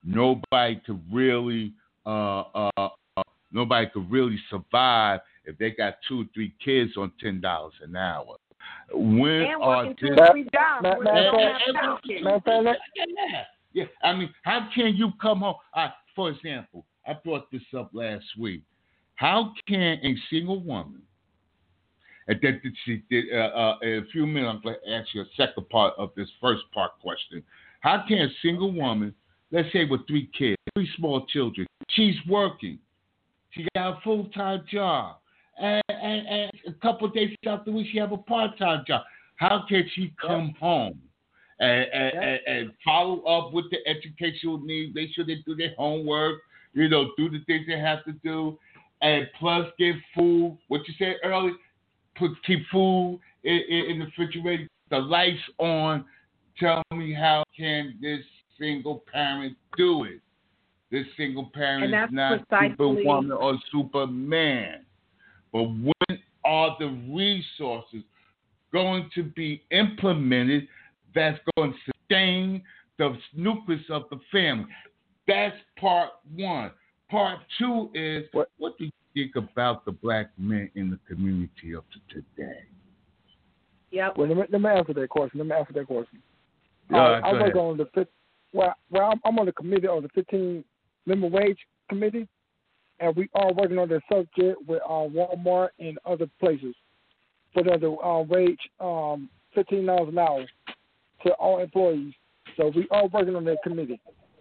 nobody could really uh, uh, uh, nobody could really survive if they got two or three kids on ten dollars an hour. When and are working two this, or three jobs. Matt, where they Matt, don't Matt, have Matt, childcare. Matt, Matt, Matt, yeah, yeah. I mean, how can you come home? Uh, for example, I brought this up last week. How can a single woman, and that she did uh, uh, in a few minutes, I'm going to ask you a second part of this first part question. How can a single woman, let's say with three kids, three small children, she's working, she got a full-time job, and, and, and a couple of days out the week she have a part-time job. How can she come yeah. home and, and, yeah. and, and follow up with the educational needs, make sure they do their homework, you know, do the things they have to do, and plus get food, what you said earlier, put keep food in, in, in the refrigerator, the lights on. Tell me, how can this single parent do it? This single parent is not precisely... Superwoman or Superman. But when are the resources going to be implemented that's going to sustain the nucleus of the family? That's part one. Part two is, what, what do you think about the black men in the community of today? Yep. Well, let me, let me answer that question. Let me answer that question. Yeah, uh, I work ahead. on the well, well, I'm, I'm on the committee on the fifteen minimum wage committee, and we are working on the subject with uh, Walmart and other places for the uh, wage um, fifteen dollars an hour to all employees. So we are working on that committee.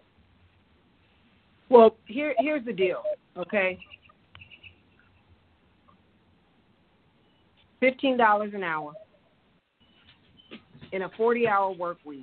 Well, here here's the deal, okay? Fifteen dollars an hour in a forty-hour work week,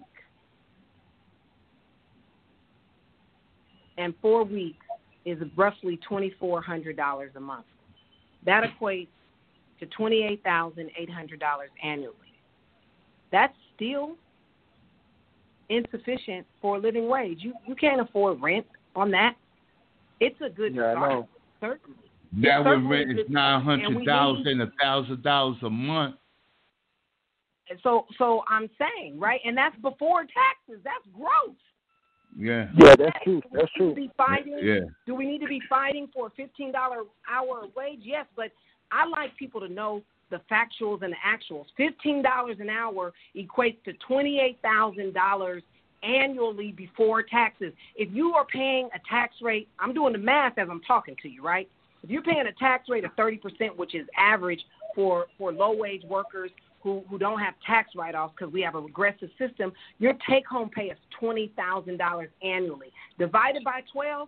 and four weeks is roughly twenty-four hundred dollars a month. That equates to twenty-eight thousand eight hundred dollars annually. That's still insufficient for a living wage. You you can't afford rent on that. It's a good yeah, start, I know. certainly. That would rent Certainly is nine hundred dollars and a thousand dollars a month. So, so I'm saying, right, and that's before taxes. That's gross. Yeah. Yeah, that's true. That's do we true. need to be fighting, yeah. Do we need to be fighting for a fifteen dollars hour wage? Yes, but I like people to know the factuals and the actuals. fifteen dollars an hour equates to twenty-eight thousand dollars annually before taxes. If you are paying a tax rate, I'm doing the math as I'm talking to you, right? If you're paying a tax rate of thirty percent, which is average for, for low-wage workers who, who don't have tax write-offs because we have a regressive system, your take-home pay is twenty thousand dollars annually. Divided by twelve,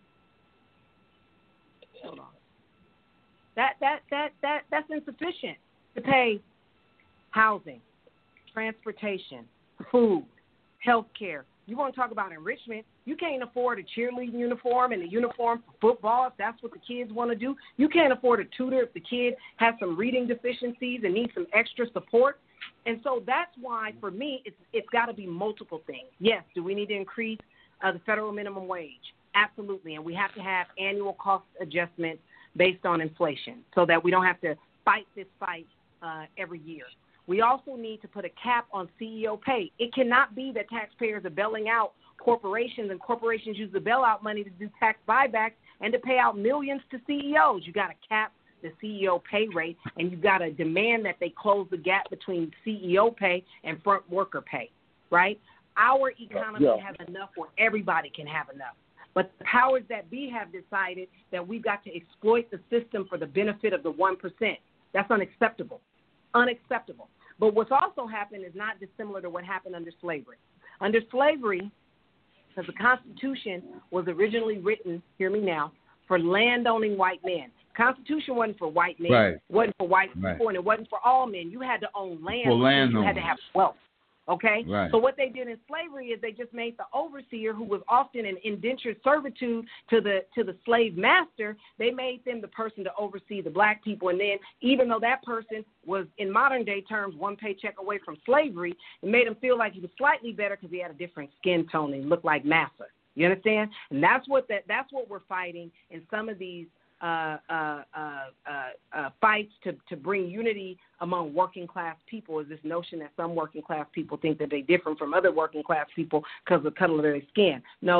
hold on. That, that, that, that, that's insufficient to pay housing, transportation, food, health care. You want to talk about enrichment, you can't afford a cheerleading uniform and a uniform for football if that's what the kids want to do. You can't afford a tutor if the kid has some reading deficiencies and needs some extra support. And so that's why, for me, it's it's got to be multiple things. Yes, do we need to increase uh, the federal minimum wage? Absolutely. And we have to have annual cost adjustments based on inflation so that we don't have to fight this fight uh, every year. We also need to put a cap on C E O pay. It cannot be that taxpayers are bailing out corporations and corporations use the bailout money to do tax buybacks and to pay out millions to C E Os. You got to cap the C E O pay rate, and you've got to demand that they close the gap between C E O pay and front worker pay, right? Our economy yeah. has enough where everybody can have enough. But the powers that be have decided that we've got to exploit the system for the benefit of the one percent. That's unacceptable. Unacceptable. But what's also happened is not dissimilar to what happened under slavery. Under slavery, because the Constitution was originally written, hear me now, for landowning white men. The Constitution wasn't for white men, right. wasn't for white right. people, and it wasn't for all men. You had to own land. For land you had to have wealth. Okay? Right. So what they did in slavery is they just made the overseer, who was often in indentured servitude to the to the slave master, they made them the person to oversee the black people. And then even though that person was, in modern day terms, one paycheck away from slavery, it made him feel like he was slightly better because he had a different skin tone and looked like massa. You understand? And that's what that that's what we're fighting in some of these Uh, uh, uh, uh, uh, fights to, to bring unity among working class people is this notion that some working class people think that they're different from other working class people because of the color of their skin. No,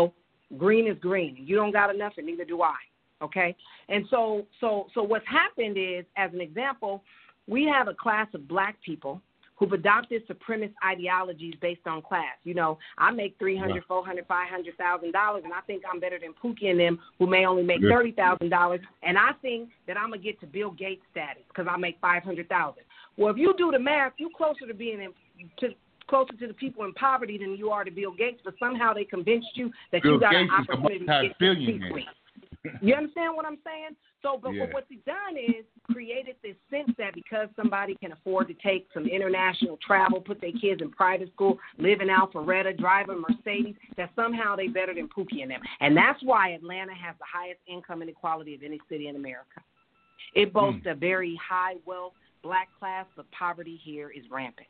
Green is green. You don't got enough, and neither do I. Okay? And so, so, so what's happened is, as an example, we have a class of black people who've adopted supremacist ideologies based on class. You know, I make three hundred, four hundred, five hundred thousand dollars, and I think I'm better than Pookie and them who may only make thirty thousand dollars, and I think that I'm gonna get to Bill Gates status because I make five hundred thousand. Well, if you do the math, you're closer to being in, to closer to the people in poverty than you are to Bill Gates, but somehow they convinced you that Bill you got Gates an opportunity to get to the C-suite. You understand what I'm saying? So, but, yeah. but what they've done is created this sense that because somebody can afford to take some international travel, put their kids in private school, live in Alpharetta, drive a Mercedes, that somehow they better than Pookie and them. And that's why Atlanta has the highest income inequality of any city in America. It boasts mm. a very high wealth, black class, but poverty here is rampant.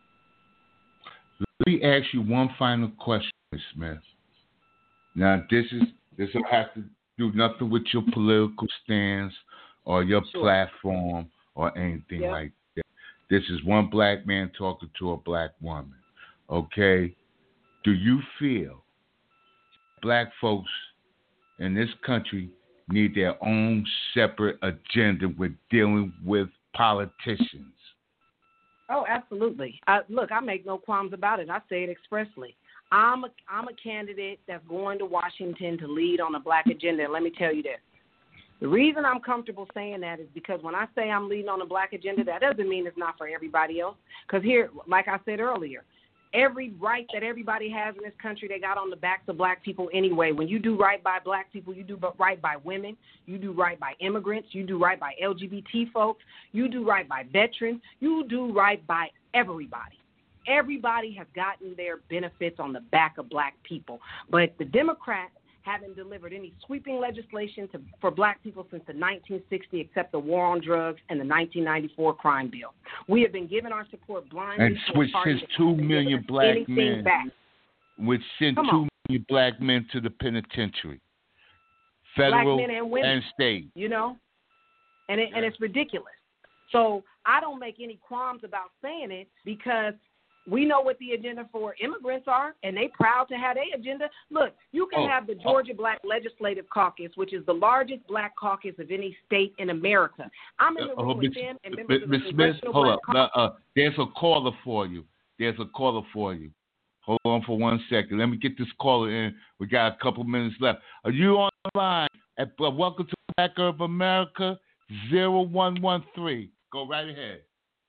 Let me ask you one final question, Miz Smith. Now, this is this will have to do nothing with your political stance or your sure. platform or anything yep. like that. This is one black man talking to a black woman. Okay? Do you feel black folks in this country need their own separate agenda with dealing with politicians? Oh, absolutely. Uh, look, I make no qualms about it. I say it expressly. I'm a, I'm a candidate that's going to Washington to lead on a black agenda. And let me tell you this. The reason I'm comfortable saying that is because when I say I'm leading on a black agenda, that doesn't mean it's not for everybody else. Because here, like I said earlier, every right that everybody has in this country, they got on the backs of black people anyway. When you do right by black people, you do right by women, you do right by immigrants, you do right by L G B T folks, you do right by veterans, you do right by everybody. Everybody has gotten their benefits on the back of black people. But the Democrats haven't delivered any sweeping legislation to, for black people since the nineteen sixties, except the war on drugs and the nineteen ninety-four crime bill. We have been giving our support blindly. And which sent two million black men, back. which sent Come two on. million black men to the penitentiary, federal black men and, women, and state. You know, and it, yeah. and it's ridiculous. So I don't make any qualms about saying it because we know what the agenda for immigrants are, and they proud to have their agenda. Look, you can oh, have the Georgia oh. Black Legislative Caucus, which is the largest black caucus of any state in America. I'm in the room uh, with them and members of the Congressional hold Black up. Caucus. Uh, there's a caller for you. There's a caller for you. Hold on for one second. Let me get this caller in. We got a couple minutes left. Are you on the line? At, uh, welcome to Black Herb America, zero one one three. Go right ahead.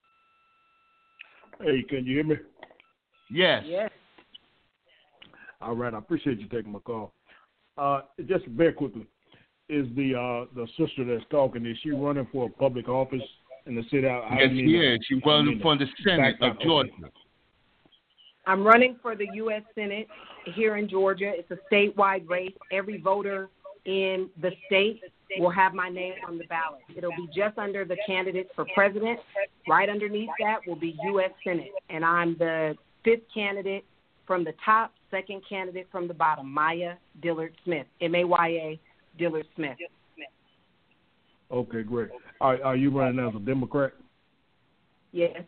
Hey, can you hear me? Yes. Yes. All right. I appreciate you taking my call. Uh, just very quickly, is the uh, the sister that's talking, is she running for a public office in the city? Yes, she is. She's running for the Senate of Georgia. I'm running for the U S Senate here in Georgia. It's a statewide race. Every voter in the state will have my name on the ballot. It'll be just under the candidates for president. Right underneath that will be U S Senate. And I'm the fifth candidate from the top, second candidate from the bottom, Maya Dillard Smith, M A Y A Dillard Smith. Okay, great. Are, are you running as a Democrat? Yes.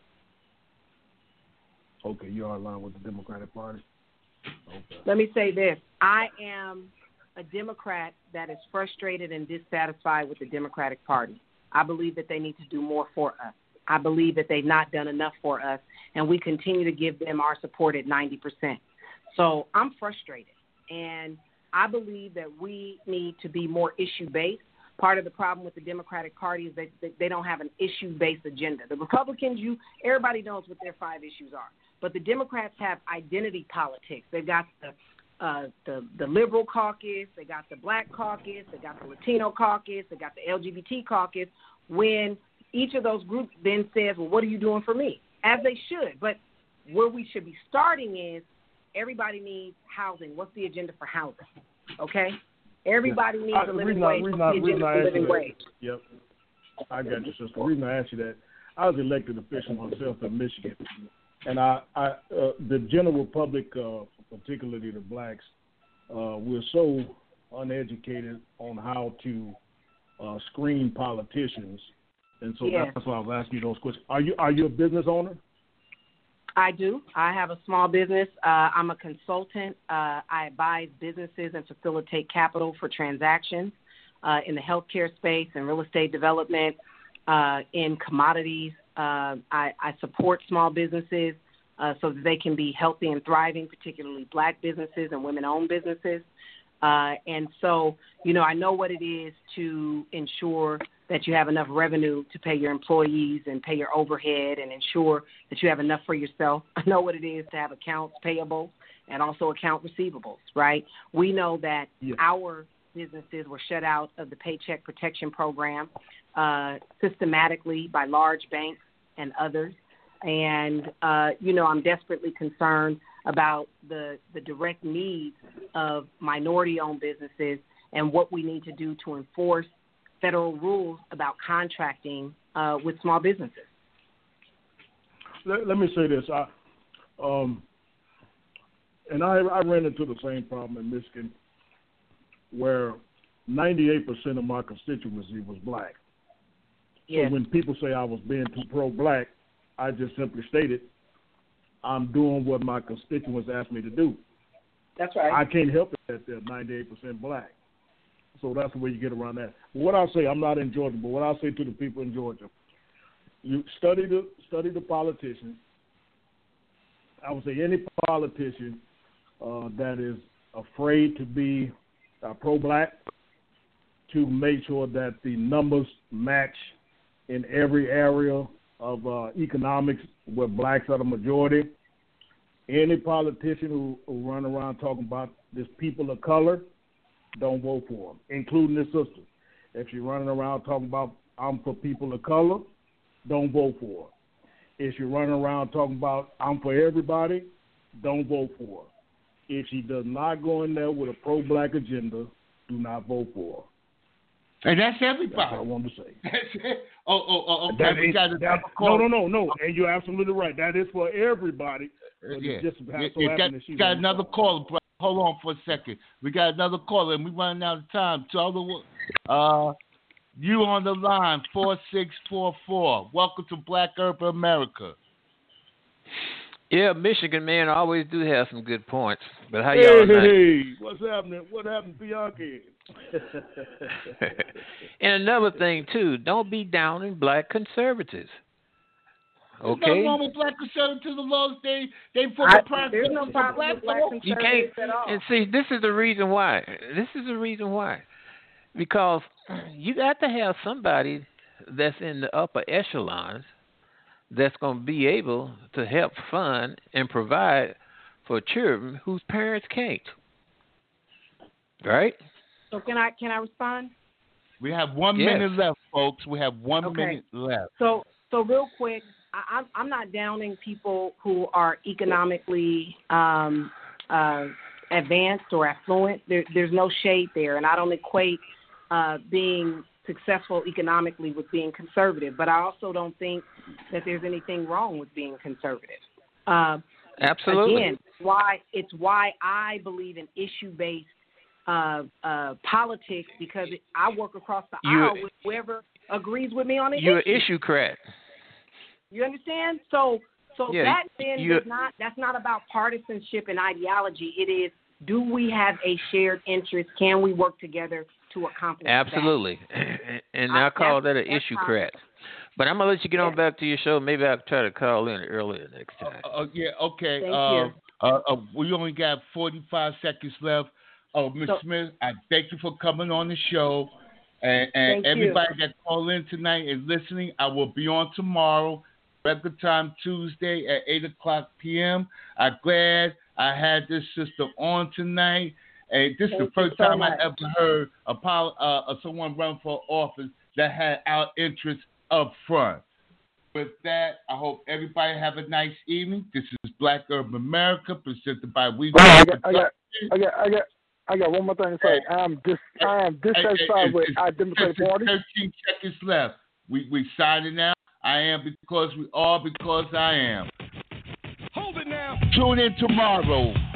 Okay, you're in line with the Democratic Party? Okay. Let me say this. I am a Democrat that is frustrated and dissatisfied with the Democratic Party. I believe that they need to do more for us. I believe that they've not done enough for us, and we continue to give them our support at ninety percent. So I'm frustrated, and I believe that we need to be more issue-based. Part of the problem with the Democratic Party is that they don't have an issue-based agenda. The Republicans, you everybody knows what their five issues are, but the Democrats have identity politics. They've got the Uh, the, the liberal caucus, they got the black caucus, they got the Latino caucus, they got the L G B T caucus, when each of those groups then says, well, what are you doing for me? As they should. But where we should be starting is everybody needs housing. What's the agenda for housing? Okay? Everybody needs I, a living I, wage. What's the agenda for living wage? Yep. I got you, sister. The reason I asked you that, I was elected official myself in Michigan. And I, I uh, the general public, uh, particularly the blacks, uh, we're so uneducated on how to uh, screen politicians, and so yes. that's why I was asking you those questions. Are you are you a business owner? I do. I have a small business. Uh, I'm a consultant. Uh, I advise businesses and facilitate capital for transactions uh, in the healthcare space and real estate development, uh, in commodities. Uh, I, I support small businesses uh, so that they can be healthy and thriving, particularly black businesses and women-owned businesses. Uh, and so, you know, I know what it is to ensure that you have enough revenue to pay your employees and pay your overhead and ensure that you have enough for yourself. I know what it is to have accounts payable and also account receivables, right? We know that yeah. our businesses were shut out of the Paycheck Protection Program uh, systematically by large banks and others. And, uh, you know, I'm desperately concerned about the, the direct needs of minority-owned businesses and what we need to do to enforce federal rules about contracting uh, with small businesses. Let, let me say this. I, um, and I, I ran into the same problem in Michigan where ninety-eight percent of my constituency was black. Yes. So when people say I was being too pro-black, I just simply stated I'm doing what my constituents asked me to do. That's right. I can't help it that they're ninety-eight percent black. So that's the way you get around that. What I say, I'm not in Georgia, but what I say to the people in Georgia, you study the study the politicians. I would say any politician uh, that is afraid to be uh, pro-black, to make sure that the numbers match in every area of uh, economics where blacks are the majority. Any politician who, who run around talking about this people of color, don't vote for them, including the sister. If you're running around talking about I'm for people of color, don't vote for her. If you're running around talking about I'm for everybody, don't vote for her. If she does not go in there with a pro-black agenda, do not vote for her. And that's everybody. That's what I wanted to say. That's it. Oh, oh, oh, okay. That we is, got that, no, no, no, no. And you're absolutely right. That is for everybody. Yeah. Just so you got, that got another caller, bro. Hold on for a second. We got another caller, and we're running out of time. Tell the uh, you on the line, four six four four. Welcome to Black Urban America. Yeah, Michigan man always do have some good points. But how hey, y'all hey, night? hey, what's happening? What happened to Bianchi? And another thing too, don't be downing black conservatives. Okay. There's nothing wrong with black conservatives. The laws they they put I, the process. there's no problem with black You conservatives can't. at all. And see, this is the reason why. This is the reason why. Because you got to have somebody that's in the upper echelons that's going to be able to help fund and provide for children whose parents can't. Right? So can I can I respond? We have one yes. minute left, folks. We have one Okay. minute left. So so real quick, I, I'm I'm not downing people who are economically um, uh, advanced or affluent. There, there's no shade there, and I don't equate uh, being successful economically with being conservative. But I also don't think that there's anything wrong with being conservative. Uh, Absolutely. Again, why it's why I believe in issue-based uh, uh, politics, because it, I work across the you, aisle with whoever agrees with me on an you're issue. an issue crat. You understand? So, so Yeah, that then you, does not. That's not about partisanship and ideology. It is, do we have a shared interest? Can we work together to accomplish absolutely. that? And I call that an that's issue how, crat. But I'm gonna let you get on yeah. back to your show. Maybe I'll try to call in earlier next time. Uh, uh, yeah, okay. Thank uh, you. Uh, uh, we only got forty-five seconds left. Oh, Miz So, Smith, I thank you for coming on the show. And, and Thank everybody you. that called in tonight and listening, I will be on tomorrow, regular time Tuesday at eight o'clock p.m. I'm glad I had this sister on tonight. And this Thank is the first so time much. I ever heard a, uh, someone run for office that had our interests up front. With that, I hope everybody have a nice evening. This is Black Urban America, presented by We. Oh, I, got, I, got, I got, I got, I got one more thing to say. I'm dis, I am dissatisfied with our Democratic Party. Thirteen seconds left. We we signing out. I am because we are because I am. Hold it now. Tune in tomorrow.